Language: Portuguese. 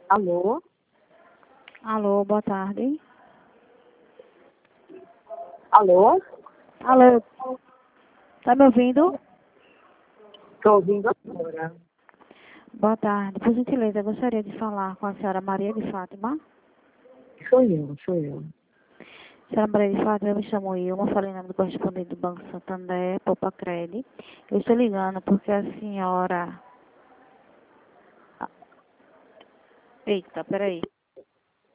Alô? Alô, boa tarde. Alô? Alô, tá me ouvindo? Estou ouvindo agora. Boa tarde. Por gentileza, eu gostaria de falar com a senhora Maria de Fátima. Sou eu. Senhora Maria de Fátima, eu me chamo Ilma, falei em nome do correspondente do Banco Santander, Poupa Cred. Eu estou ligando porque a senhora... Eita, peraí.